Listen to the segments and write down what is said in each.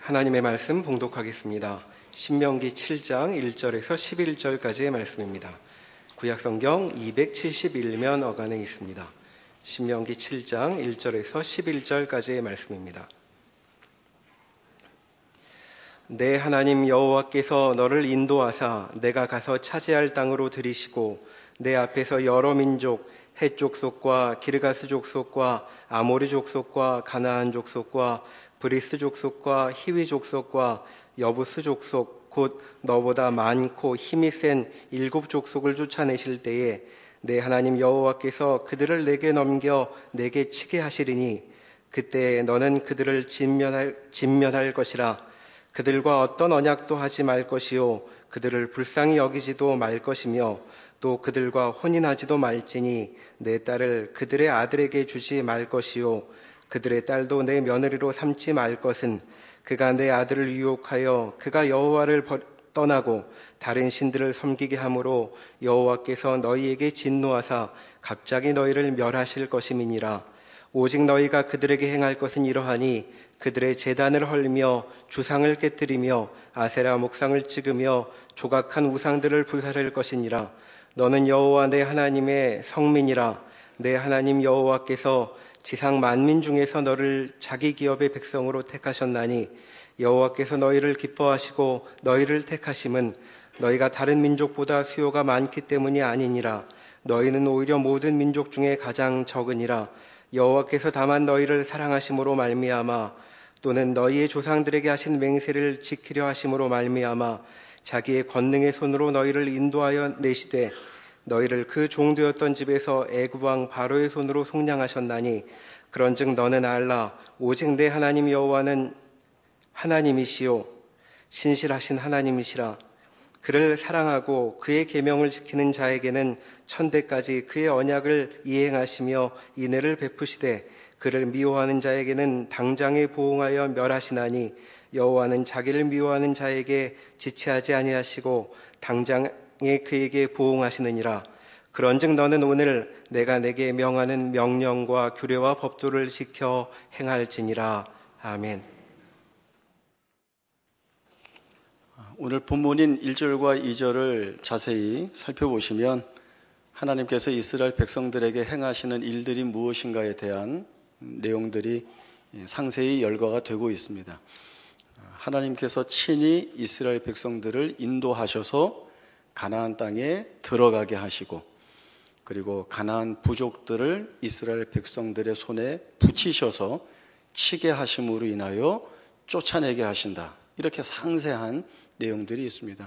하나님의 말씀 봉독하겠습니다. 신명기 7장 1절에서 11절까지의 말씀입니다. 구약성경 271면 어간에 있습니다. 신명기 7장 1절에서 11절까지의 말씀입니다. 내 하나님 여호와께서 너를 인도하사 내가 가서 차지할 땅으로 들이시고 내 앞에서 여러 민족 헷 족속과 기르가스 족속과 아모리 족속과 가나안 족속과 브리스 족속과 히위 족속과 여부스 족속 곧 너보다 많고 힘이 센 7 족속을 쫓아내실 때에 내 하나님 여호와께서 그들을 내게 넘겨 내게 치게 하시리니 그때 너는 그들을 진멸할 것이라. 그들과 어떤 언약도 하지 말 것이요 그들을 불쌍히 여기지도 말 것이며 또 그들과 혼인하지도 말지니 내 딸을 그들의 아들에게 주지 말 것이요 그들의 딸도 내 며느리로 삼지 말 것은 그가 내 아들을 유혹하여 그가 여호와를 떠나고 다른 신들을 섬기게 함으로 여호와께서 너희에게 진노하사 갑자기 너희를 멸하실 것임이니라. 오직 너희가 그들에게 행할 것은 이러하니 그들의 제단을 헐며 주상을 깨뜨리며 아세라 목상을 찍으며 조각한 우상들을 불사를 것이니라. 너는 여호와 내 하나님의 성민이라. 내 하나님 여호와께서 지상 만민 중에서 너를 자기 기업의 백성으로 택하셨나니 여호와께서 너희를 기뻐하시고 너희를 택하심은 너희가 다른 민족보다 수요가 많기 때문이 아니니라. 너희는 오히려 모든 민족 중에 가장 적으니라. 여호와께서 다만 너희를 사랑하심으로 말미암아 또는 너희의 조상들에게 하신 맹세를 지키려 하심으로 말미암아 자기의 권능의 손으로 너희를 인도하여 내시되 너희를 그 종되었던 집에서 애굽 왕 바로의 손으로 속량하셨나니 그런즉 너는 알라. 오직 내 하나님 여호와는 하나님이시요 신실하신 하나님이시라. 그를 사랑하고 그의 계명을 지키는 자에게는 천대까지 그의 언약을 이행하시며 인애를 베푸시되 그를 미워하는 자에게는 당장에 보응하여 멸하시나니 여호와는 자기를 미워하는 자에게 지체하지 아니하시고 당장에 그에게 보응하시느니라. 그런즉 너는 오늘 내가 내게 명하는 명령과 규례와 법도를 지켜 행할지니라. 아멘. 오늘 본문인 1절과 2절을 자세히 살펴보시면 하나님께서 이스라엘 백성들에게 행하시는 일들이 무엇인가에 대한 내용들이 상세히 열거가 되고 있습니다. 하나님께서 친히 이스라엘 백성들을 인도하셔서 가나안 땅에 들어가게 하시고 그리고 가나안 부족들을 이스라엘 백성들의 손에 붙이셔서 치게 하심으로 인하여 쫓아내게 하신다. 이렇게 상세한 내용들이 있습니다.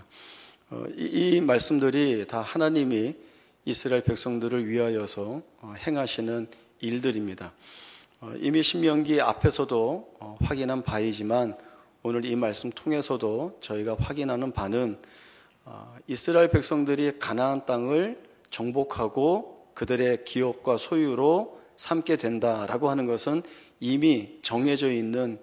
이 말씀들이 다 하나님이 이스라엘 백성들을 위하여서 행하시는 일들입니다. 이미 신명기 앞에서도 확인한 바이지만 오늘 이 말씀 통해서도 저희가 확인하는 바는 이스라엘 백성들이 가나안 땅을 정복하고 그들의 기업과 소유로 삼게 된다라고 하는 것은 이미 정해져 있는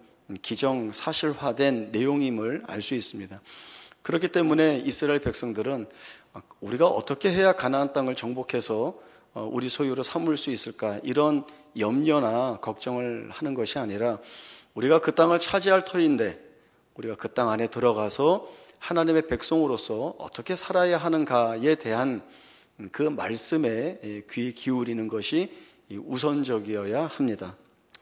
기정사실화된 내용임을 알 수 있습니다. 그렇기 때문에 이스라엘 백성들은 우리가 어떻게 해야 가나안 땅을 정복해서 우리 소유로 삼을 수 있을까 이런 염려나 걱정을 하는 것이 아니라 우리가 그 땅을 차지할 터인데 우리가 그 땅 안에 들어가서 하나님의 백성으로서 어떻게 살아야 하는가에 대한 그 말씀에 귀 기울이는 것이 우선적이어야 합니다.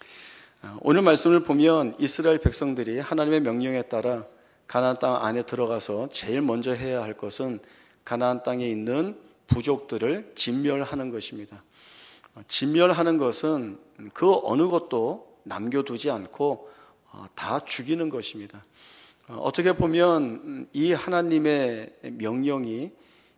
오늘 말씀을 보면 이스라엘 백성들이 하나님의 명령에 따라 가나안 땅 안에 들어가서 제일 먼저 해야 할 것은 가나안 땅에 있는 부족들을 진멸하는 것입니다. 진멸하는 것은 그 어느 것도 남겨두지 않고 다 죽이는 것입니다. 어떻게 보면 이 하나님의 명령이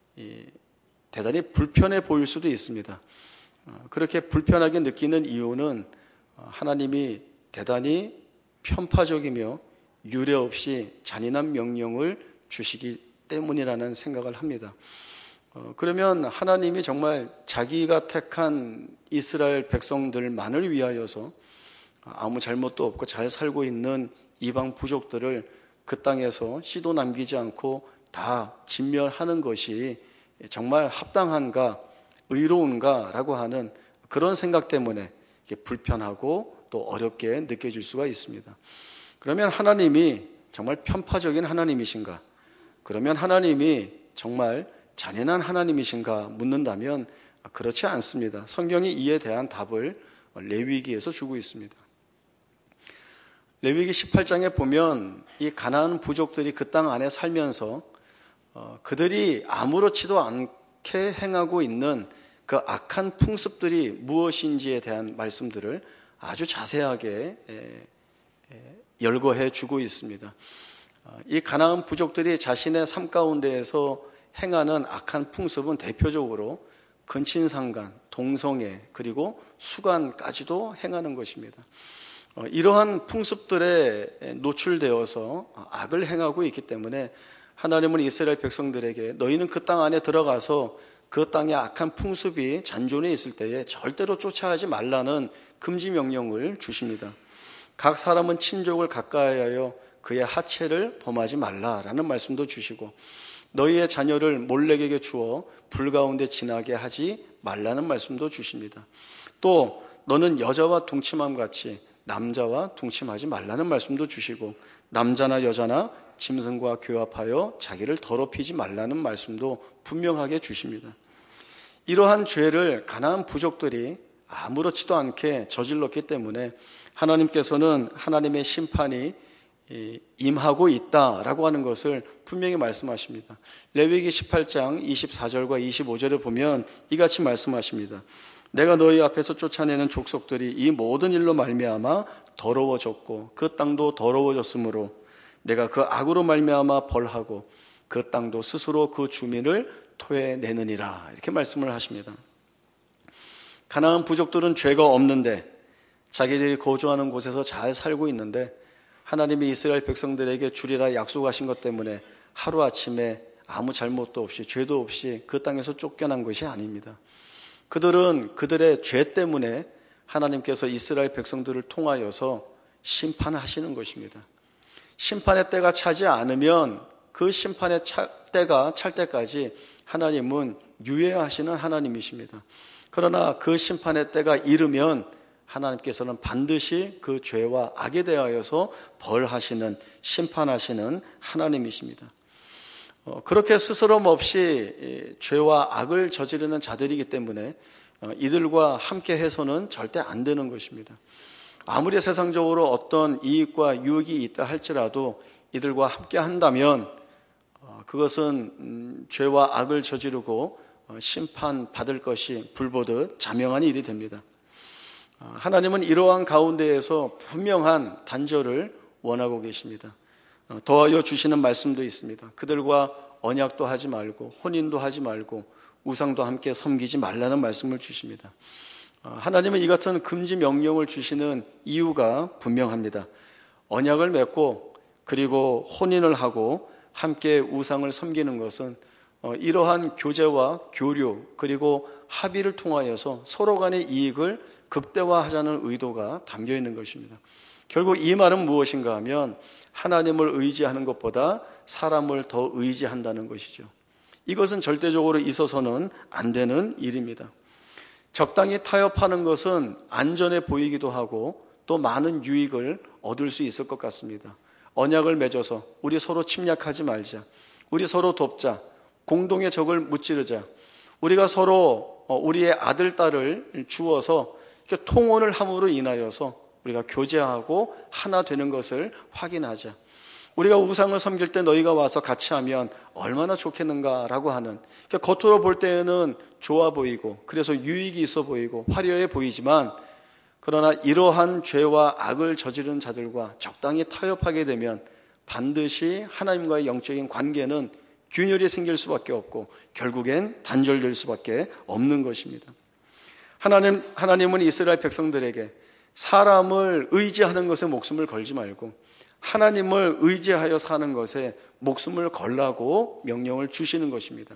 대단히 불편해 보일 수도 있습니다. 그렇게 불편하게 느끼는 이유는 하나님이 대단히 편파적이며 유례 없이 잔인한 명령을 주시기 때문이라는 생각을 합니다. 그러면 하나님이 정말 자기가 택한 이스라엘 백성들만을 위하여서 아무 잘못도 없고 잘 살고 있는 이방 부족들을 그 땅에서 씨도 남기지 않고 다 진멸하는 것이 정말 합당한가 의로운가라고 하는 그런 생각 때문에 불편하고 또 어렵게 느껴질 수가 있습니다. 그러면 하나님이 정말 편파적인 하나님이신가? 그러면 하나님이 정말 잔인한 하나님이신가 묻는다면 그렇지 않습니다. 성경이 이에 대한 답을 레위기에서 주고 있습니다. 레위기 18장에 보면 이 가나안 부족들이 그 땅 안에 살면서 그들이 아무렇지도 않게 행하고 있는 그 악한 풍습들이 무엇인지에 대한 말씀들을 아주 자세하게 열거해 주고 있습니다. 이 가나안 부족들이 자신의 삶 가운데에서 행하는 악한 풍습은 대표적으로 근친상간, 동성애, 그리고 수간까지도 행하는 것입니다. 이러한 풍습들에 노출되어서 악을 행하고 있기 때문에 하나님은 이스라엘 백성들에게 너희는 그 땅 안에 들어가서 그 땅에 악한 풍습이 잔존해 있을 때에 절대로 쫓아가지 말라는 금지 명령을 주십니다. 각 사람은 친족을 가까이하여 그의 하체를 범하지 말라라는 말씀도 주시고 너희의 자녀를 몰렉에게 주어 불 가운데 지나게 하지 말라는 말씀도 주십니다. 또 너는 여자와 동침함 같이 남자와 동침하지 말라는 말씀도 주시고 남자나 여자나 짐승과 교합하여 자기를 더럽히지 말라는 말씀도 분명하게 주십니다. 이러한 죄를 가나안 부족들이 아무렇지도 않게 저질렀기 때문에 하나님께서는 하나님의 심판이 임하고 있다라고 하는 것을 분명히 말씀하십니다. 레위기 18장 24절과 25절에 보면 이같이 말씀하십니다. 내가 너희 앞에서 쫓아내는 족속들이 이 모든 일로 말미암아 더러워졌고 그 땅도 더러워졌으므로 내가 그 악으로 말미암아 벌하고 그 땅도 스스로 그 주민을 토해내느니라 이렇게 말씀을 하십니다. 가나안 부족들은 죄가 없는데 자기들이 거주하는 곳에서 잘 살고 있는데 하나님이 이스라엘 백성들에게 주리라 약속하신 것 때문에 하루아침에 아무 잘못도 없이 죄도 없이 그 땅에서 쫓겨난 것이 아닙니다. 그들은 그들의 죄 때문에 하나님께서 이스라엘 백성들을 통하여서 심판하시는 것입니다. 심판의 때가 차지 않으면 그 심판의 때가 찰 때까지 하나님은 유예하시는 하나님이십니다. 그러나 그 심판의 때가 이르면 하나님께서는 반드시 그 죄와 악에 대하여서 벌하시는, 심판하시는 하나님이십니다. 그렇게 스스럼 없이 죄와 악을 저지르는 자들이기 때문에 이들과 함께 해서는 절대 안 되는 것입니다. 아무리 세상적으로 어떤 이익과 유익이 있다 할지라도 이들과 함께 한다면 그것은 죄와 악을 저지르고 심판받을 것이 불보듯 자명한 일이 됩니다. 하나님은 이러한 가운데에서 분명한 단절을 원하고 계십니다. 더하여 주시는 말씀도 있습니다. 그들과 언약도 하지 말고 혼인도 하지 말고 우상도 함께 섬기지 말라는 말씀을 주십니다. 하나님은 이 같은 금지 명령을 주시는 이유가 분명합니다. 언약을 맺고 그리고 혼인을 하고 함께 우상을 섬기는 것은 이러한 교제와 교류 그리고 합의를 통하여서 서로 간의 이익을 극대화하자는 의도가 담겨 있는 것입니다. 결국 이 말은 무엇인가 하면 하나님을 의지하는 것보다 사람을 더 의지한다는 것이죠. 이것은 절대적으로 있어서는 안 되는 일입니다. 적당히 타협하는 것은 안전해 보이기도 하고 또 많은 유익을 얻을 수 있을 것 같습니다. 언약을 맺어서 우리 서로 침략하지 말자, 우리 서로 돕자, 공동의 적을 무찌르자, 우리가 서로 우리의 아들, 딸을 주어서 이렇게 통혼을 함으로 인하여서 우리가 교제하고 하나 되는 것을 확인하자. 우리가 우상을 섬길 때 너희가 와서 같이 하면 얼마나 좋겠는가라고 하는, 그러니까 겉으로 볼 때는 좋아 보이고 그래서 유익이 있어 보이고 화려해 보이지만 그러나 이러한 죄와 악을 저지른 자들과 적당히 타협하게 되면 반드시 하나님과의 영적인 관계는 균열이 생길 수밖에 없고 결국엔 단절될 수밖에 없는 것입니다. 하나님은 이스라엘 백성들에게 사람을 의지하는 것에 목숨을 걸지 말고 하나님을 의지하여 사는 것에 목숨을 걸라고 명령을 주시는 것입니다.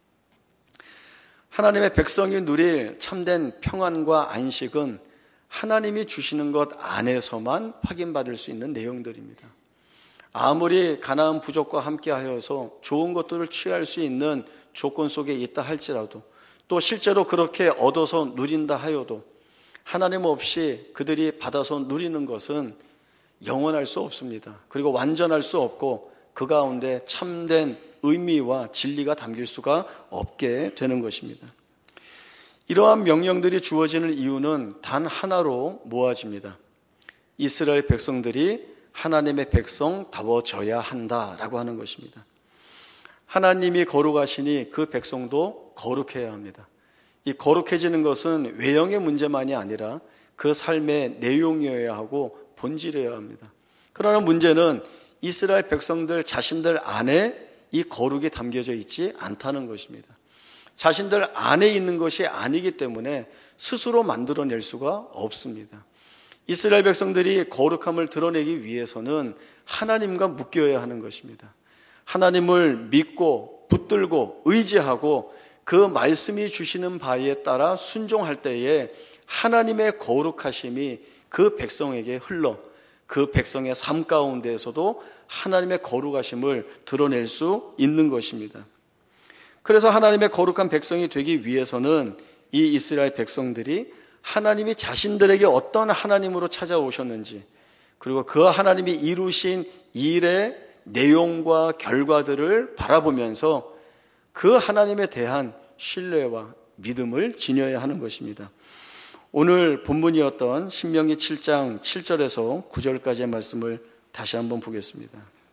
하나님의 백성이 누릴 참된 평안과 안식은 하나님이 주시는 것 안에서만 확인받을 수 있는 내용들입니다. 아무리 가나안 부족과 함께하여서 좋은 것들을 취할 수 있는 조건 속에 있다 할지라도 또 실제로 그렇게 얻어서 누린다 하여도 하나님 없이 그들이 받아서 누리는 것은 영원할 수 없습니다. 그리고 완전할 수 없고 그 가운데 참된 의미와 진리가 담길 수가 없게 되는 것입니다. 이러한 명령들이 주어지는 이유는 단 하나로 모아집니다. 이스라엘 백성들이 하나님의 백성다워져야 한다라고 하는 것입니다. 하나님이 거룩하시니 그 백성도 거룩해야 합니다. 이 거룩해지는 것은 외형의 문제만이 아니라 그 삶의 내용이어야 하고 본질이어야 합니다. 그러나 문제는 이스라엘 백성들 자신들 안에 이 거룩이 담겨져 있지 않다는 것입니다. 자신들 안에 있는 것이 아니기 때문에 스스로 만들어낼 수가 없습니다. 이스라엘 백성들이 거룩함을 드러내기 위해서는 하나님과 묶여야 하는 것입니다. 하나님을 믿고 붙들고 의지하고 그 말씀이 주시는 바에 따라 순종할 때에 하나님의 거룩하심이 그 백성에게 흘러 그 백성의 삶 가운데에서도 하나님의 거룩하심을 드러낼 수 있는 것입니다. 그래서 하나님의 거룩한 백성이 되기 위해서는 이 이스라엘 백성들이 하나님이 자신들에게 어떤 하나님으로 찾아오셨는지, 그리고 그 하나님이 이루신 일의 내용과 결과들을 바라보면서 그 하나님에 대한 신뢰와 믿음을 지녀야 하는 것입니다. 오늘 본문이었던 신명기 7장 7절에서 9절까지의 말씀을 다시 한번 보겠습니다.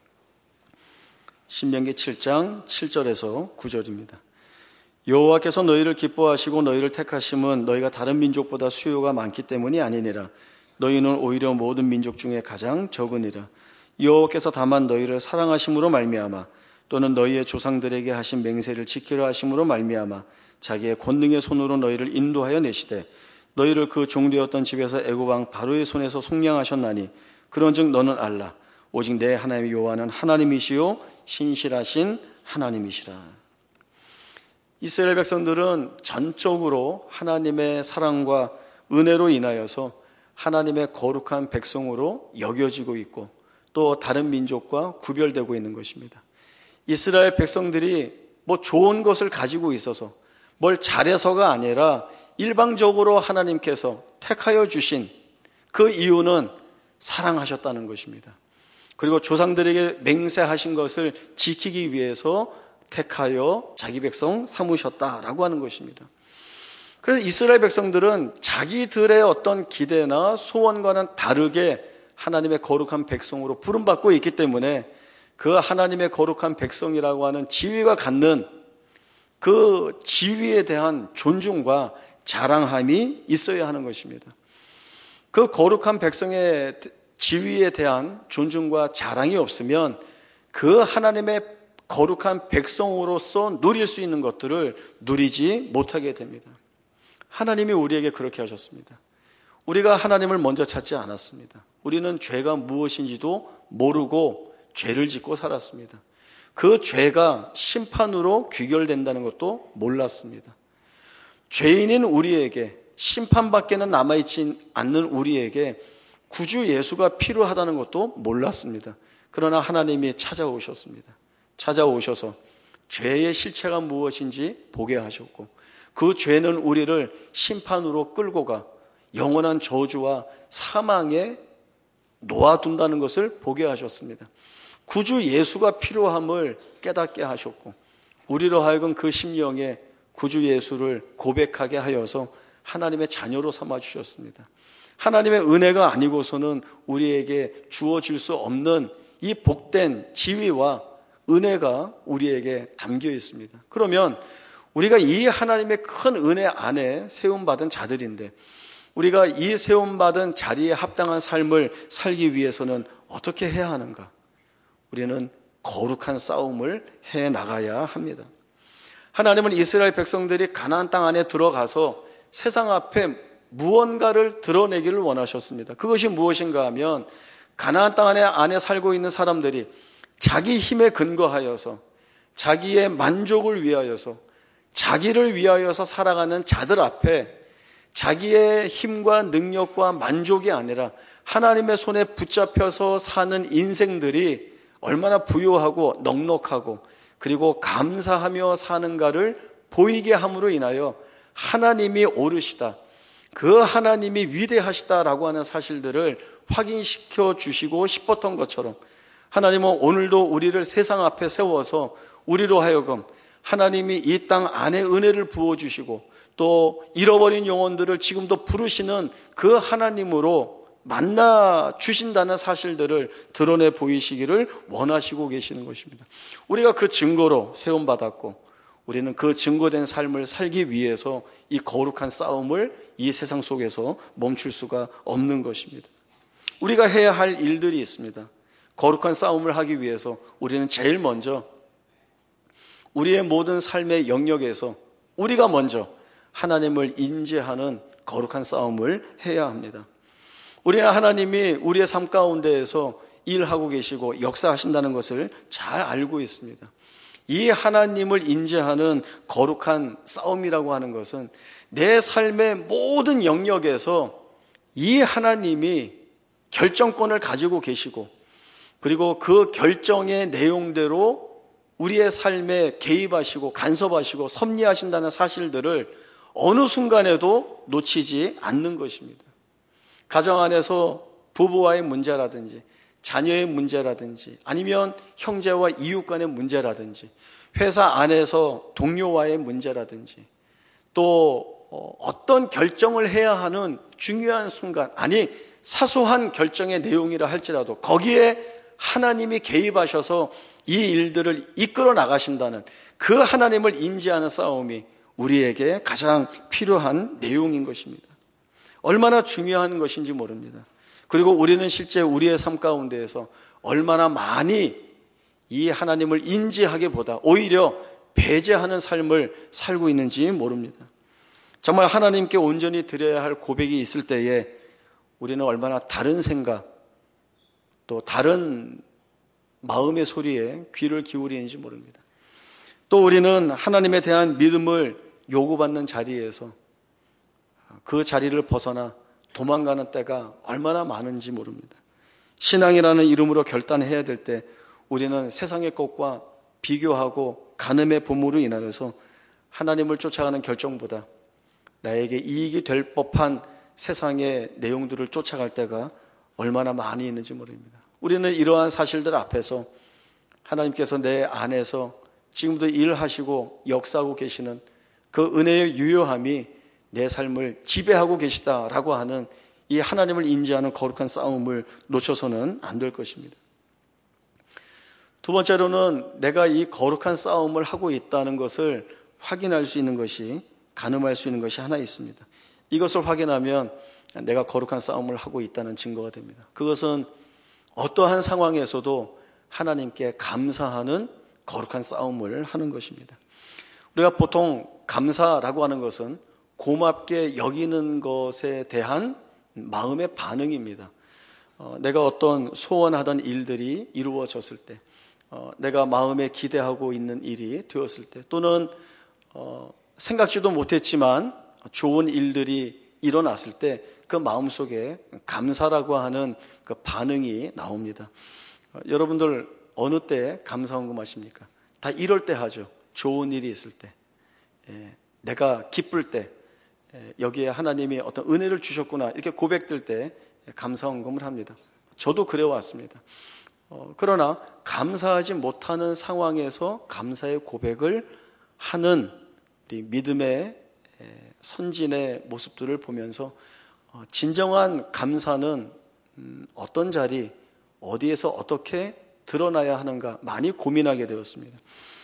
신명기 7장 7절에서 9절입니다. 여호와께서 너희를 기뻐하시고 너희를 택하심은 너희가 다른 민족보다 수요가 많기 때문이 아니니라. 너희는 오히려 모든 민족 중에 가장 적으니라. 여호와께서 다만 너희를 사랑하심으로 말미암아 또는 너희의 조상들에게 하신 맹세를 지키려 하심으로 말미암아 자기의 권능의 손으로 너희를 인도하여 내시되 너희를 그 종되었던 집에서 애굽 왕 바로의 손에서 속량하셨나니 그런즉 너는 알라. 오직 내 하나님 여호와는 하나님이시요 신실하신 하나님이시라. 이스라엘 백성들은 전적으로 하나님의 사랑과 은혜로 인하여서 하나님의 거룩한 백성으로 여겨지고 있고 또 다른 민족과 구별되고 있는 것입니다. 이스라엘 백성들이 뭐 좋은 것을 가지고 있어서 뭘 잘해서가 아니라 일방적으로 하나님께서 택하여 주신 그 이유는 사랑하셨다는 것입니다. 그리고 조상들에게 맹세하신 것을 지키기 위해서 택하여 자기 백성 삼으셨다라고 하는 것입니다. 그래서 이스라엘 백성들은 자기들의 어떤 기대나 소원과는 다르게 하나님의 거룩한 백성으로 부름받고 있기 때문에 그 하나님의 거룩한 백성이라고 하는 지위가 갖는 그 지위에 대한 존중과 자랑함이 있어야 하는 것입니다. 그 거룩한 백성의 지위에 대한 존중과 자랑이 없으면 그 하나님의 거룩한 백성으로서 누릴 수 있는 것들을 누리지 못하게 됩니다. 하나님이 우리에게 그렇게 하셨습니다. 우리가 하나님을 먼저 찾지 않았습니다. 우리는 죄가 무엇인지도 모르고 죄를 짓고 살았습니다. 그 죄가 심판으로 귀결된다는 것도 몰랐습니다. 죄인인 우리에게, 심판밖에는 남아있지 않는 우리에게 구주 예수가 필요하다는 것도 몰랐습니다. 그러나 하나님이 찾아오셨습니다. 찾아오셔서 죄의 실체가 무엇인지 보게 하셨고 그 죄는 우리를 심판으로 끌고 가 영원한 저주와 사망에 놓아둔다는 것을 보게 하셨습니다. 구주 예수가 필요함을 깨닫게 하셨고 우리로 하여금 그 심령에 구주 예수를 고백하게 하여서 하나님의 자녀로 삼아주셨습니다. 하나님의 은혜가 아니고서는 우리에게 주어질 수 없는 이 복된 지위와 은혜가 우리에게 담겨 있습니다. 그러면 우리가 이 하나님의 큰 은혜 안에 세움받은 자들인데 우리가 이 세움받은 자리에 합당한 삶을 살기 위해서는 어떻게 해야 하는가? 우리는 거룩한 싸움을 해나가야 합니다. 하나님은 이스라엘 백성들이 가나안 땅 안에 들어가서 세상 앞에 무언가를 드러내기를 원하셨습니다. 그것이 무엇인가 하면 가나안 땅 안에 살고 있는 사람들이 자기 힘에 근거하여서 자기의 만족을 위하여서 자기를 위하여서 살아가는 자들 앞에 자기의 힘과 능력과 만족이 아니라 하나님의 손에 붙잡혀서 사는 인생들이 얼마나 부유하고 넉넉하고 그리고 감사하며 사는가를 보이게 함으로 인하여 하나님이 옳으시다, 그 하나님이 위대하시다라고 하는 사실들을 확인시켜 주시고 싶었던 것처럼 하나님은 오늘도 우리를 세상 앞에 세워서 우리로 하여금 하나님이 이 땅 안에 은혜를 부어주시고 또 잃어버린 영혼들을 지금도 부르시는 그 하나님으로 만나 주신다는 사실들을 드러내 보이시기를 원하시고 계시는 것입니다. 우리가 그 증거로 세움받았고 우리는 그 증거된 삶을 살기 위해서 이 거룩한 싸움을 이 세상 속에서 멈출 수가 없는 것입니다. 우리가 해야 할 일들이 있습니다. 거룩한 싸움을 하기 위해서 우리는 제일 먼저 우리의 모든 삶의 영역에서 우리가 먼저 하나님을 인지하는 거룩한 싸움을 해야 합니다. 우리는 하나님이 우리의 삶 가운데에서 일하고 계시고 역사하신다는 것을 잘 알고 있습니다. 이 하나님을 인지하는 거룩한 싸움이라고 하는 것은 내 삶의 모든 영역에서 이 하나님이 결정권을 가지고 계시고 그리고 그 결정의 내용대로 우리의 삶에 개입하시고 간섭하시고 섭리하신다는 사실들을 어느 순간에도 놓치지 않는 것입니다. 가정 안에서 부부와의 문제라든지 자녀의 문제라든지 아니면 형제와 이웃 간의 문제라든지 회사 안에서 동료와의 문제라든지 또 어떤 결정을 해야 하는 중요한 순간, 아니 사소한 결정의 내용이라 할지라도 거기에 하나님이 개입하셔서 이 일들을 이끌어 나가신다는 그 하나님을 인지하는 싸움이 우리에게 가장 필요한 내용인 것입니다. 얼마나 중요한 것인지 모릅니다. 그리고 우리는 실제 우리의 삶 가운데에서 얼마나 많이 이 하나님을 인지하기보다 오히려 배제하는 삶을 살고 있는지 모릅니다. 정말 하나님께 온전히 드려야 할 고백이 있을 때에 우리는 얼마나 다른 생각 또 다른 마음의 소리에 귀를 기울이는지 모릅니다. 또 우리는 하나님에 대한 믿음을 요구받는 자리에서 그 자리를 벗어나 도망가는 때가 얼마나 많은지 모릅니다. 신앙이라는 이름으로 결단해야 될 때 우리는 세상의 것과 비교하고 간음의 본물로 인하여서 하나님을 쫓아가는 결정보다 나에게 이익이 될 법한 세상의 내용들을 쫓아갈 때가 얼마나 많이 있는지 모릅니다. 우리는 이러한 사실들 앞에서 하나님께서 내 안에서 지금도 일하시고 역사하고 계시는 그 은혜의 유효함이 내 삶을 지배하고 계시다라고 하는 이 하나님을 인지하는 거룩한 싸움을 놓쳐서는 안 될 것입니다. 두 번째로는 내가 이 거룩한 싸움을 하고 있다는 것을 확인할 수 있는 것이, 가늠할 수 있는 것이 하나 있습니다. 이것을 확인하면 내가 거룩한 싸움을 하고 있다는 증거가 됩니다. 그것은 어떠한 상황에서도 하나님께 감사하는 거룩한 싸움을 하는 것입니다. 우리가 보통 감사라고 하는 것은 고맙게 여기는 것에 대한 마음의 반응입니다. 내가 어떤 소원하던 일들이 이루어졌을 때, 내가 마음에 기대하고 있는 일이 되었을 때, 또는 생각지도 못했지만 좋은 일들이 일어났을 때 그 마음속에 감사라고 하는 그 반응이 나옵니다. 여러분들 어느 때 감사헌금하십니까? 다 이럴 때 하죠. 좋은 일이 있을 때, 내가 기쁠 때, 여기에 하나님이 어떤 은혜를 주셨구나 이렇게 고백될 때 감사헌금을 합니다. 저도 그래왔습니다. 그러나 감사하지 못하는 상황에서 감사의 고백을 하는 우리 믿음의 선진의 모습들을 보면서 진정한 감사는 어떤 자리, 어디에서 어떻게 드러나야 하는가 많이 고민하게 되었습니다.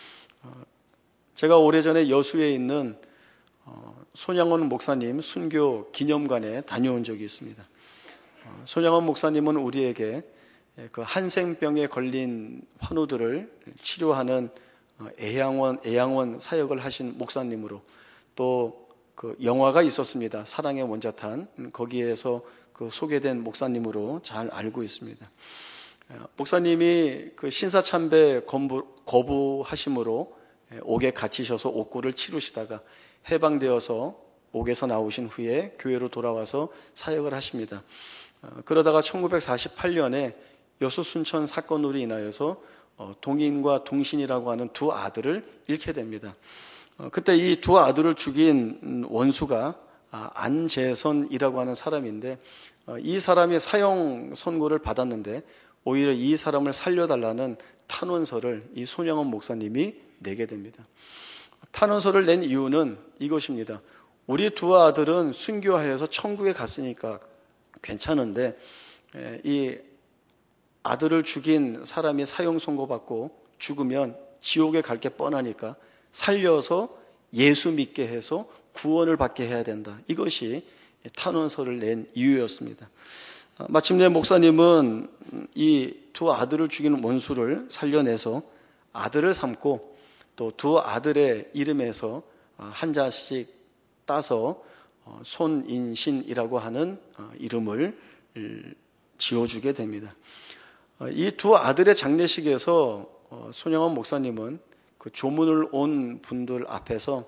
제가 오래전에 여수에 있는 손양원 목사님 순교 기념관에 다녀온 적이 있습니다. 손양원 목사님은 우리에게 그 한생병에 걸린 환우들을 치료하는 애양원 사역을 하신 목사님으로, 또 그 영화가 있었습니다. 사랑의 원자탄, 거기에서 그 소개된 목사님으로 잘 알고 있습니다. 목사님이 그 신사참배 거부하심으로 옥에 갇히셔서 옥고를 치르시다가 해방되어서 옥에서 나오신 후에 교회로 돌아와서 사역을 하십니다. 그러다가 1948년에 여수 순천 사건으로 인하여서 동인과 동신이라고 하는 두 아들을 잃게 됩니다. 그때 이 두 아들을 죽인 원수가 안재선이라고 하는 사람인데, 이 사람이 사형 선고를 받았는데 오히려 이 사람을 살려달라는 탄원서를 이 손영원 목사님이 내게 됩니다. 탄원서를 낸 이유는 이것입니다. 우리 두 아들은 순교하여서 천국에 갔으니까 괜찮은데 이 아들을 죽인 사람이 사형 선고받고 죽으면 지옥에 갈 게 뻔하니까 살려서 예수 믿게 해서 구원을 받게 해야 된다. 이것이 탄원서를 낸 이유였습니다. 마침내 목사님은 이 두 아들을 죽이는 원수를 살려내서 아들을 삼고 또 두 아들의 이름에서 한 자씩 따서 손인신이라고 하는 이름을 지어주게 됩니다. 이 두 아들의 장례식에서 손영원 목사님은 그 조문을 온 분들 앞에서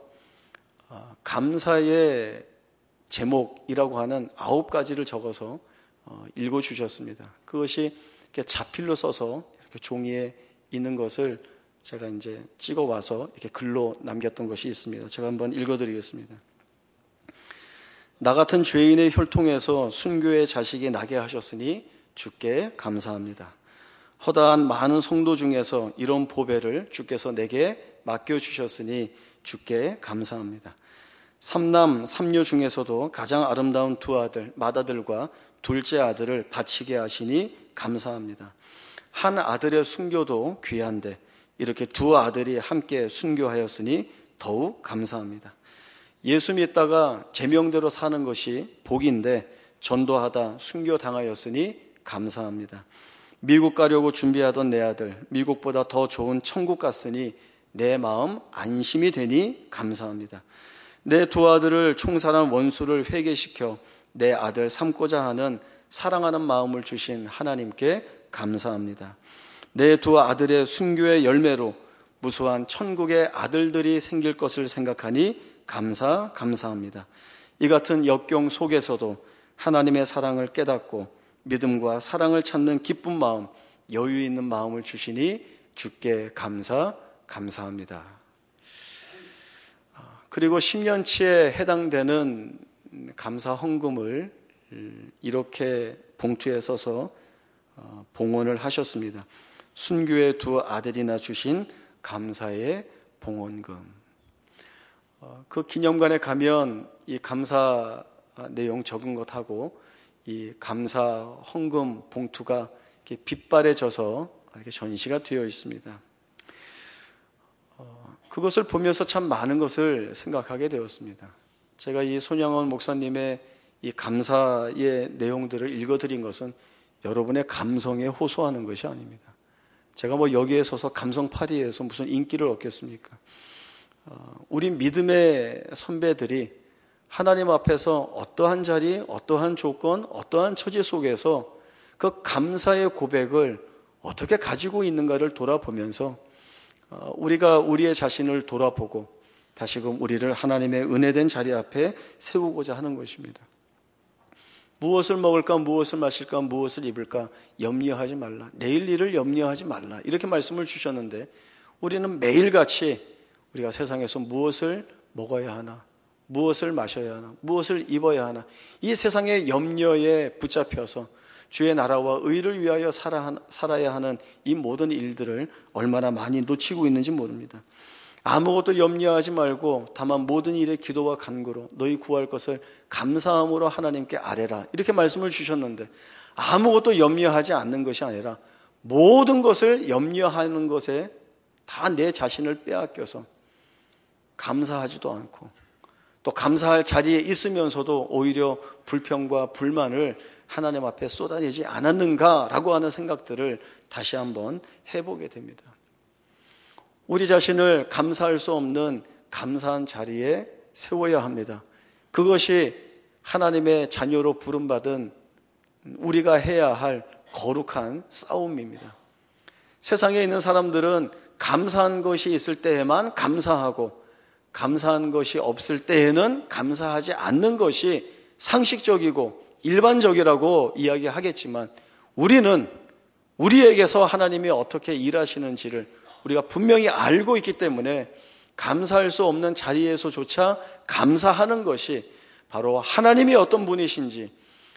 감사의 제목이라고 하는 9가지를 적어서 읽어주셨습니다. 그것이 이렇게 자필로 써서 이렇게 종이에 있는 것을 제가 이제 찍어와서 이렇게 글로 남겼던 것이 있습니다. 제가 한번 읽어드리겠습니다. 나 같은 죄인의 혈통에서 순교의 자식이 나게 하셨으니 주께 감사합니다. 허다한 많은 성도 중에서 이런 보배를 주께서 내게 맡겨주셨으니 주께 감사합니다. 삼남 삼녀 중에서도 가장 아름다운 두 아들 맏아들과 둘째 아들을 바치게 하시니 감사합니다. 한 아들의 순교도 귀한데 이렇게 두 아들이 함께 순교하였으니 더욱 감사합니다. 예수 믿다가 제명대로 사는 것이 복인데 전도하다 순교당하였으니 감사합니다. 미국 가려고 준비하던 내 아들 미국보다 더 좋은 천국 갔으니 내 마음 안심이 되니 감사합니다. 내 두 아들을 총살한 원수를 회개시켜 내 아들 삼고자 하는 사랑하는 마음을 주신 하나님께 감사합니다. 내 두 아들의 순교의 열매로 무수한 천국의 아들들이 생길 것을 생각하니 감사합니다. 이 같은 역경 속에서도 하나님의 사랑을 깨닫고 믿음과 사랑을 찾는 기쁜 마음, 여유 있는 마음을 주시니 주께 감사합니다. 그리고 10년치에 해당되는 감사 헌금을 이렇게 봉투에 써서 봉헌을 하셨습니다. 순교의 두 아들이나 주신 감사의 봉헌금. 그 기념관에 가면 이 감사 내용 적은 것하고 이 감사 헌금 봉투가 이렇게 빛바래져서 이렇게 전시가 되어 있습니다. 그것을 보면서 참 많은 것을 생각하게 되었습니다. 제가 이 손영원 목사님의 이 감사의 내용들을 읽어드린 것은 여러분의 감성에 호소하는 것이 아닙니다. 제가 뭐 여기에 서서 감성파리에서 무슨 인기를 얻겠습니까? 우리 믿음의 선배들이 하나님 앞에서 어떠한 자리, 어떠한 조건, 어떠한 처지 속에서 그 감사의 고백을 어떻게 가지고 있는가를 돌아보면서 우리가 우리의 자신을 돌아보고 다시금 우리를 하나님의 은혜된 자리 앞에 세우고자 하는 것입니다. 무엇을 먹을까, 무엇을 마실까, 무엇을 입을까 염려하지 말라. 내일 일을 염려하지 말라. 이렇게 말씀을 주셨는데 우리는 매일같이 우리가 세상에서 무엇을 먹어야 하나, 무엇을 마셔야 하나, 무엇을 입어야 하나, 이 세상의 염려에 붙잡혀서 주의 나라와 의를 위하여 살아야 하는 이 모든 일들을 얼마나 많이 놓치고 있는지 모릅니다. 아무것도 염려하지 말고 다만 모든 일에 기도와 간구로 너희 구할 것을 감사함으로 하나님께 아뢰라. 이렇게 말씀을 주셨는데 아무것도 염려하지 않는 것이 아니라 모든 것을 염려하는 것에 다 내 자신을 빼앗겨서 감사하지도 않고 또 감사할 자리에 있으면서도 오히려 불평과 불만을 하나님 앞에 쏟아내지 않았는가라고 하는 생각들을 다시 한번 해보게 됩니다. 우리 자신을 감사할 수 없는 감사한 자리에 세워야 합니다. 그것이 하나님의 자녀로 부름받은 우리가 해야 할 거룩한 싸움입니다. 세상에 있는 사람들은 감사한 것이 있을 때에만 감사하고 감사한 것이 없을 때에는 감사하지 않는 것이 상식적이고 일반적이라고 이야기하겠지만 우리는 우리에게서 하나님이 어떻게 일하시는지를 우리가 분명히 알고 있기 때문에 감사할 수 없는 자리에서조차 감사하는 것이 바로 하나님이 어떤 분이신지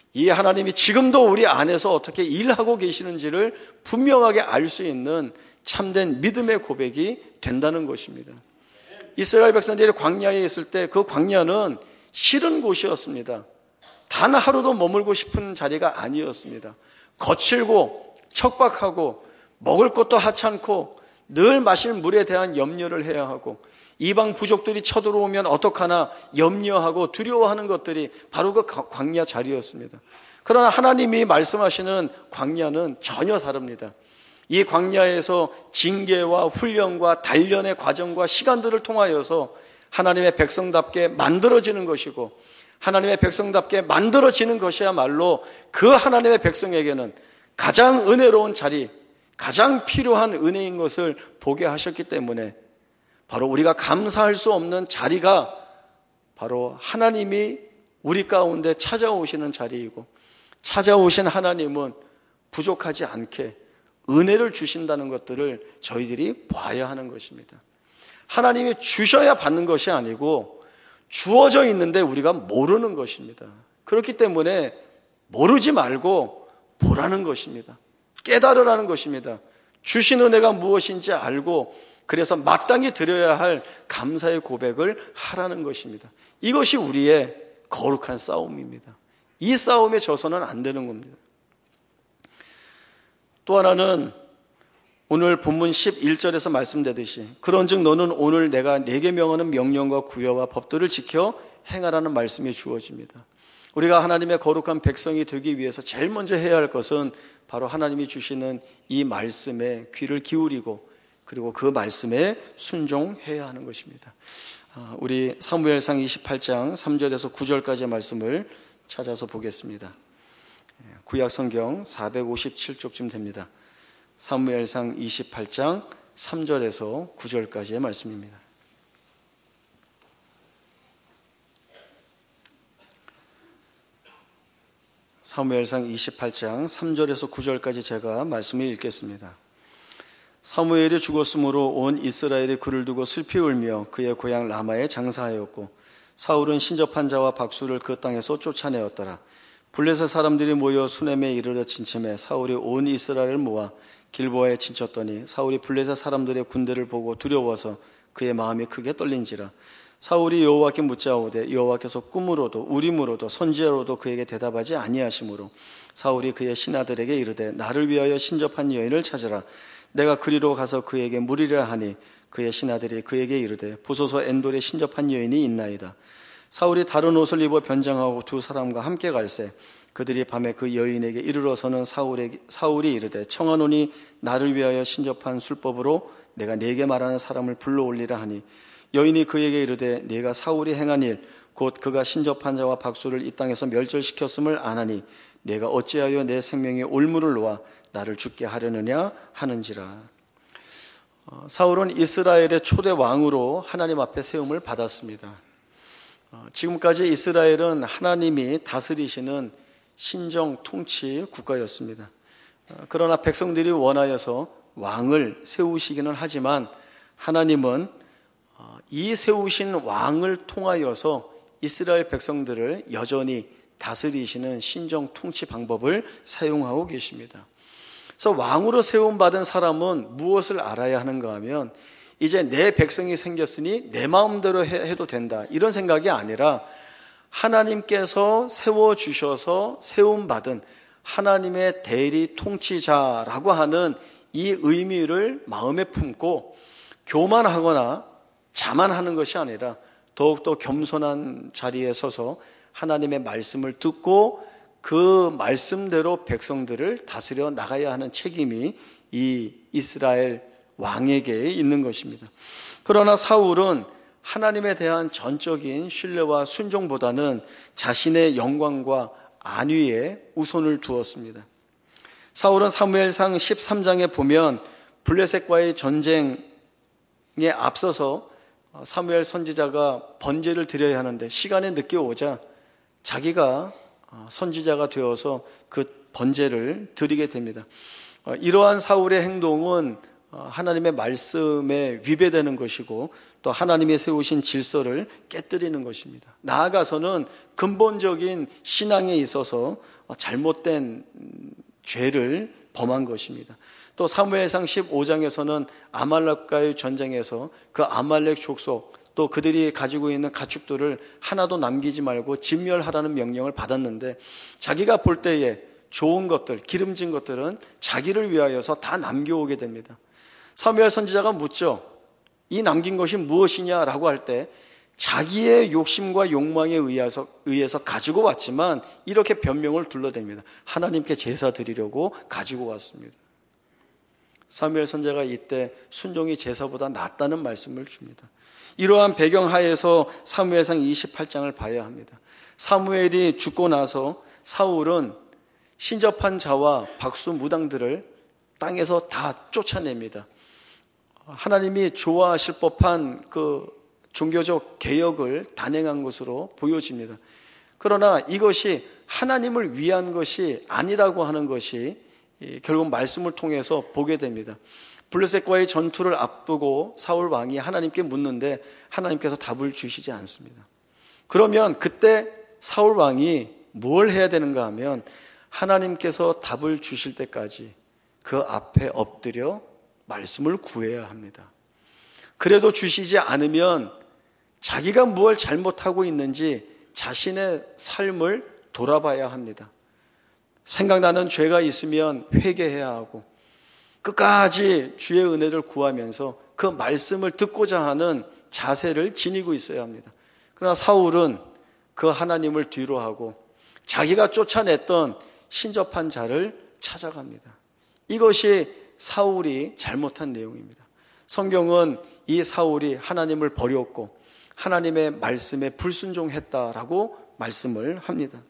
이 하나님이 지금도 우리 안에서 어떻게 일하고 계시는지를 분명하게 알 수 있는 참된 믿음의 고백이 된다는 것입니다. 이스라엘 백성들이 광야에 있을 때 그 광야는 싫은 곳이었습니다. 단 하루도 머물고 싶은 자리가 아니었습니다. 거칠고 척박하고 먹을 것도 하찮고 늘 마실 물에 대한 염려를 해야 하고 이방 부족들이 쳐들어오면 어떡하나 염려하고 두려워하는 것들이 바로 그 광야 자리였습니다. 그러나 하나님이 말씀하시는 광야는 전혀 다릅니다. 이 광야에서 징계와 훈련과 단련의 과정과 시간들을 통하여서 하나님의 백성답게 만들어지는 것이고 하나님의 백성답게 만들어지는 것이야말로 그 하나님의 백성에게는 가장 은혜로운 자리, 가장 필요한 은혜인 것을 보게 하셨기 때문에 바로 우리가 감사할 수 없는 자리가 바로 하나님이 우리 가운데 찾아오시는 자리이고 찾아오신 하나님은 부족하지 않게 은혜를 주신다는 것들을 저희들이 봐야 하는 것입니다. 하나님이 주셔야 받는 것이 아니고 주어져 있는데 우리가 모르는 것입니다. 그렇기 때문에 모르지 말고 보라는 것입니다. 깨달으라는 것입니다. 주신 은혜가 무엇인지 알고 그래서 마땅히 드려야 할 감사의 고백을 하라는 것입니다. 이것이 우리의 거룩한 싸움입니다. 이 싸움에 져서는 안 되는 겁니다. 또 하나는 오늘 본문 11절에서 말씀되듯이 그런즉 너는 오늘 내가 네게 명하는 명령과 구여와 법도를 지켜 행하라는 말씀이 주어집니다. 우리가 하나님의 거룩한 백성이 되기 위해서 제일 먼저 해야 할 것은 바로 하나님이 주시는 이 말씀에 귀를 기울이고 그리고 그 말씀에 순종해야 하는 것입니다. 우리 사무엘상 28장 3절에서 9절까지의 말씀을 찾아서 보겠습니다. 구약 성경 457쪽쯤 됩니다. 사무엘상 28장 3절에서 9절까지의 말씀입니다. 사무엘상 28장 3절에서 9절까지 제가 말씀을 읽겠습니다. 사무엘이 죽었으므로 온 이스라엘이 그를 두고 슬피 울며 그의 고향 라마에 장사하였고 사울은 신접한 자와 박수를 그 땅에서 쫓아내었더라. 블레셋 사람들이 모여 수넴에 이르러 진침해 사울이 온 이스라엘을 모아 길보아에 진쳤더니 사울이 블레셋 사람들의 군대를 보고 두려워서 그의 마음이 크게 떨린지라. 사울이 여호와께 묻자오되 여호와께서 꿈으로도 우림으로도 선지자로도 그에게 대답하지 아니하시므로 사울이 그의 신하들에게 이르되 나를 위하여 신접한 여인을 찾으라. 내가 그리로 가서 그에게 물으리라 하니 그의 신하들이 그에게 이르되 보소서 엔돌에 신접한 여인이 있나이다. 사울이 다른 옷을 입어 변장하고 두 사람과 함께 갈새 그들이 밤에 그 여인에게 이르러서는 사울이 이르되 청하노니 나를 위하여 신접한 술법으로 내가 네게 말하는 사람을 불러올리라 하니 여인이 그에게 이르되 네가 사울이 행한 일 곧 그가 신접한 자와 박수를 이 땅에서 멸절시켰음을 아나니 네가 어찌하여 내 생명에 올무를 놓아 나를 죽게 하려느냐 하는지라. 사울은 이스라엘의 초대 왕으로 하나님 앞에 세움을 받았습니다. 지금까지 이스라엘은 하나님이 다스리시는 신정 통치 국가였습니다. 그러나 백성들이 원하여서 왕을 세우시기는 하지만 하나님은 이 세우신 왕을 통하여서 이스라엘 백성들을 여전히 다스리시는 신정 통치 방법을 사용하고 계십니다. 그래서 왕으로 세움받은 사람은 무엇을 알아야 하는가 하면 이제 내 백성이 생겼으니 내 마음대로 해도 된다 이런 생각이 아니라 하나님께서 세워주셔서 세움받은 하나님의 대리 통치자라고 하는 이 의미를 마음에 품고 교만하거나 자만하는 것이 아니라 더욱더 겸손한 자리에 서서 하나님의 말씀을 듣고 그 말씀대로 백성들을 다스려 나가야 하는 책임이 이 이스라엘 왕에게 있는 것입니다. 그러나 사울은 하나님에 대한 전적인 신뢰와 순종보다는 자신의 영광과 안위에 우선을 두었습니다. 사울은 사무엘상 13장에 보면 블레셋과의 전쟁에 앞서서 사무엘 선지자가 번제를 드려야 하는데 시간이 늦게 오자 자기가 선지자가 되어서 그 번제를 드리게 됩니다. 이러한 사울의 행동은 하나님의 말씀에 위배되는 것이고 또 하나님이 세우신 질서를 깨뜨리는 것입니다. 나아가서는 근본적인 신앙에 있어서 잘못된 죄를 범한 것입니다. 또 사무엘상 15장에서는 아말렉과의 전쟁에서 그 아말렉 족속 또 그들이 가지고 있는 가축들을 하나도 남기지 말고 진멸하라는 명령을 받았는데 자기가 볼 때에 좋은 것들, 기름진 것들은 자기를 위하여서 다 남겨오게 됩니다. 사무엘 선지자가 묻죠. 이 남긴 것이 무엇이냐라고 할 때 자기의 욕심과 욕망에 의해서 가지고 왔지만 이렇게 변명을 둘러댑니다. 하나님께 제사 드리려고 가지고 왔습니다. 사무엘 선지자가 이때 순종이 제사보다 낫다는 말씀을 줍니다. 이러한 배경 하에서 사무엘상 28장을 봐야 합니다. 사무엘이 죽고 나서 사울은 신접한 자와 박수 무당들을 땅에서 다 쫓아냅니다. 하나님이 좋아하실 법한 그 종교적 개혁을 단행한 것으로 보여집니다. 그러나 이것이 하나님을 위한 것이 아니라고 하는 것이 결국 말씀을 통해서 보게 됩니다. 블레셋과의 전투를 앞두고 사울 왕이 하나님께 묻는데 하나님께서 답을 주시지 않습니다. 그러면 그때 사울 왕이 뭘 해야 되는가 하면 하나님께서 답을 주실 때까지 그 앞에 엎드려 말씀을 구해야 합니다. 그래도 주시지 않으면 자기가 무엇을 잘못하고 있는지 자신의 삶을 돌아봐야 합니다. 생각나는 죄가 있으면 회개해야 하고 끝까지 주의 은혜를 구하면서 그 말씀을 듣고자 하는 자세를 지니고 있어야 합니다. 그러나 사울은 그 하나님을 뒤로 하고 자기가 쫓아냈던 신접한 자를 찾아갑니다. 이것이 사울이 잘못한 내용입니다. 성경은 이 사울이 하나님을 버렸고 하나님의 말씀에 불순종했다라고 말씀을 합니다.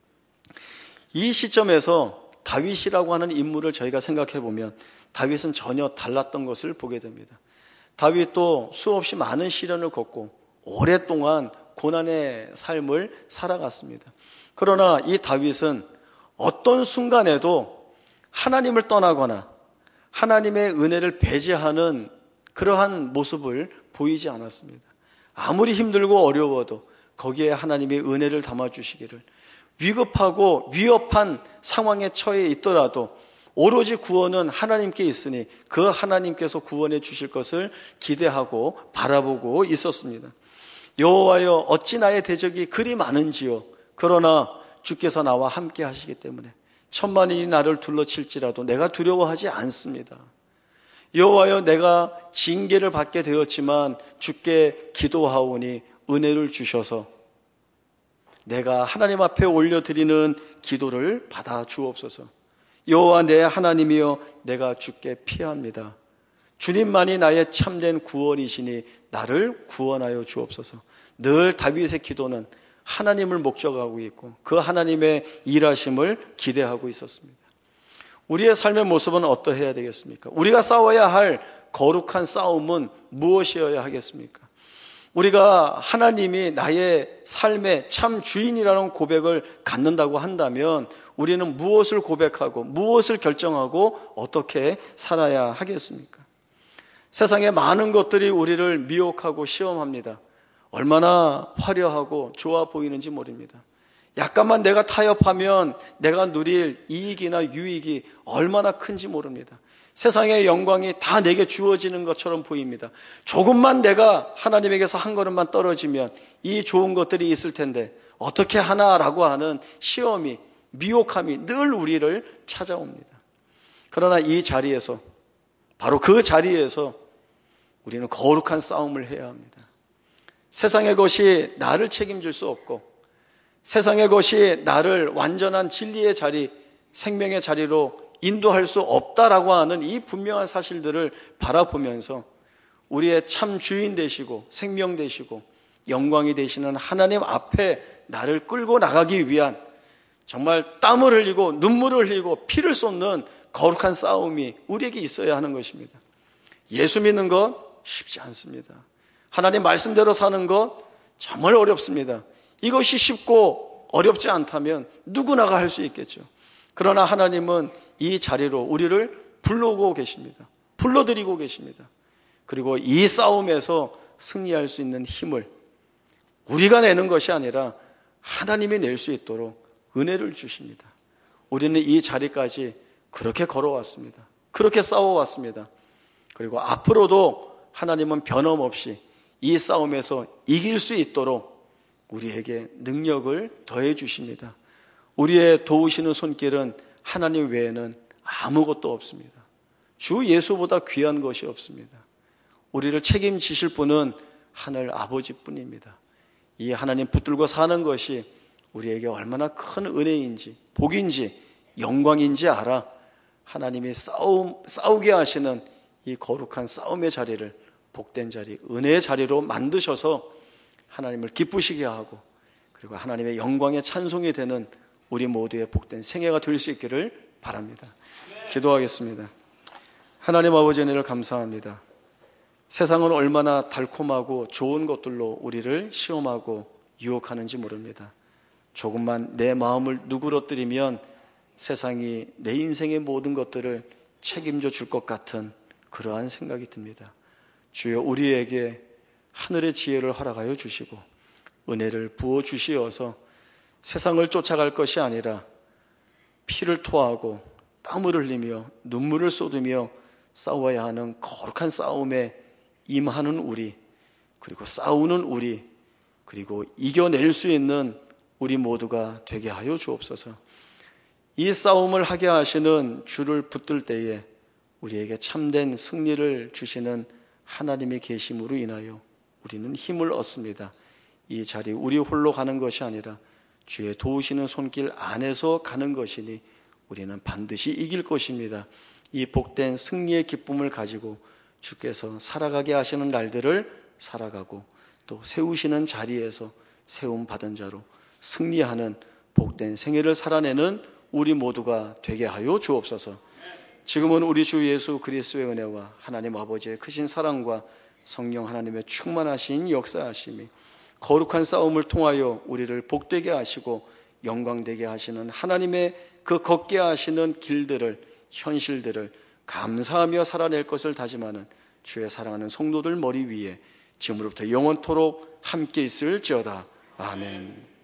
이 시점에서 다윗이라고 하는 인물을 저희가 생각해 보면 다윗은 전혀 달랐던 것을 보게 됩니다. 다윗도 수없이 많은 시련을 겪고 오랫동안 고난의 삶을 살아갔습니다. 그러나 이 다윗은 어떤 순간에도 하나님을 떠나거나 하나님의 은혜를 배제하는 그러한 모습을 보이지 않았습니다. 아무리 힘들고 어려워도 거기에 하나님의 은혜를 담아주시기를, 위급하고 위협한 상황에 처해 있더라도 오로지 구원은 하나님께 있으니 그 하나님께서 구원해 주실 것을 기대하고 바라보고 있었습니다. 여호와여 어찌 나의 대적이 그리 많은지요. 그러나 주께서 나와 함께 하시기 때문에 천만인이 나를 둘러칠지라도 내가 두려워하지 않습니다. 여호와여 내가 징계를 받게 되었지만 주께 기도하오니 은혜를 주셔서 내가 하나님 앞에 올려드리는 기도를 받아 주옵소서. 여호와 내 하나님이여 내가 주께 피합니다. 주님만이 나의 참된 구원이시니 나를 구원하여 주옵소서. 늘 다윗의 기도는 하나님을 목적하고 있고 그 하나님의 일하심을 기대하고 있었습니다. 우리의 삶의 모습은 어떠해야 되겠습니까? 우리가 싸워야 할 거룩한 싸움은 무엇이어야 하겠습니까? 우리가 하나님이 나의 삶의 참 주인이라는 고백을 갖는다고 한다면 우리는 무엇을 고백하고 무엇을 결정하고 어떻게 살아야 하겠습니까? 세상의 많은 것들이 우리를 미혹하고 시험합니다. 얼마나 화려하고 좋아 보이는지 모릅니다. 약간만 내가 타협하면 내가 누릴 이익이나 유익이 얼마나 큰지 모릅니다. 세상의 영광이 다 내게 주어지는 것처럼 보입니다. 조금만 내가 하나님에게서 한 걸음만 떨어지면 이 좋은 것들이 있을 텐데 어떻게 하나라고 하는 시험이, 미혹함이 늘 우리를 찾아옵니다. 그러나 이 자리에서, 바로 그 자리에서 우리는 거룩한 싸움을 해야 합니다. 세상의 것이 나를 책임질 수 없고 세상의 것이 나를 완전한 진리의 자리, 생명의 자리로 인도할 수 없다라고 하는 이 분명한 사실들을 바라보면서 우리의 참 주인 되시고 생명 되시고 영광이 되시는 하나님 앞에 나를 끌고 나가기 위한 정말 땀을 흘리고 눈물을 흘리고 피를 쏟는 거룩한 싸움이 우리에게 있어야 하는 것입니다. 예수 믿는 것 쉽지 않습니다. 하나님 말씀대로 사는 것 정말 어렵습니다. 이것이 쉽고 어렵지 않다면 누구나가 할 수 있겠죠. 그러나 하나님은 이 자리로 우리를 불러오고 계십니다. 불러드리고 계십니다. 그리고 이 싸움에서 승리할 수 있는 힘을 우리가 내는 것이 아니라 하나님이 낼 수 있도록 은혜를 주십니다. 우리는 이 자리까지 그렇게 걸어왔습니다. 그렇게 싸워왔습니다. 그리고 앞으로도 하나님은 변함없이 이 싸움에서 이길 수 있도록 우리에게 능력을 더해 주십니다. 우리의 도우시는 손길은 하나님 외에는 아무것도 없습니다. 주 예수보다 귀한 것이 없습니다. 우리를 책임지실 분은 하늘 아버지뿐입니다. 이 하나님 붙들고 사는 것이 우리에게 얼마나 큰 은혜인지, 복인지, 영광인지 알아 하나님이 싸우게 하시는 이 거룩한 싸움의 자리를 복된 자리, 은혜의 자리로 만드셔서 하나님을 기쁘시게 하고, 그리고 하나님의 영광의 찬송이 되는 우리 모두의 복된 생애가 될 수 있기를 바랍니다. 기도하겠습니다. 하나님 아버지, 은혜를 감사합니다. 세상은 얼마나 달콤하고 좋은 것들로 우리를 시험하고 유혹하는지 모릅니다. 조금만 내 마음을 누그러뜨리면 세상이 내 인생의 모든 것들을 책임져 줄 것 같은 그러한 생각이 듭니다. 주여, 우리에게 하늘의 지혜를 허락하여 주시고 은혜를 부어 주시어서 세상을 쫓아갈 것이 아니라 피를 토하고 땀을 흘리며 눈물을 쏟으며 싸워야 하는 거룩한 싸움에 임하는 우리, 그리고 싸우는 우리, 그리고 이겨낼 수 있는 우리 모두가 되게 하여 주옵소서. 이 싸움을 하게 하시는 주를 붙들 때에 우리에게 참된 승리를 주시는 하나님의 계심으로 인하여 우리는 힘을 얻습니다. 이 자리 우리 홀로 가는 것이 아니라 주의 도우시는 손길 안에서 가는 것이니 우리는 반드시 이길 것입니다. 이 복된 승리의 기쁨을 가지고 주께서 살아가게 하시는 날들을 살아가고, 또 세우시는 자리에서 세움받은 자로 승리하는 복된 생애를 살아내는 우리 모두가 되게 하여 주옵소서. 지금은 우리 주 예수 그리스도의 은혜와 하나님 아버지의 크신 사랑과 성령 하나님의 충만하신 역사하심이 거룩한 싸움을 통하여 우리를 복되게 하시고 영광되게 하시는 하나님의 그 걷게 하시는 길들을, 현실들을 감사하며 살아낼 것을 다짐하는 주의 사랑하는 성도들 머리 위에 지금으로부터 영원토록 함께 있을지어다. 아멘.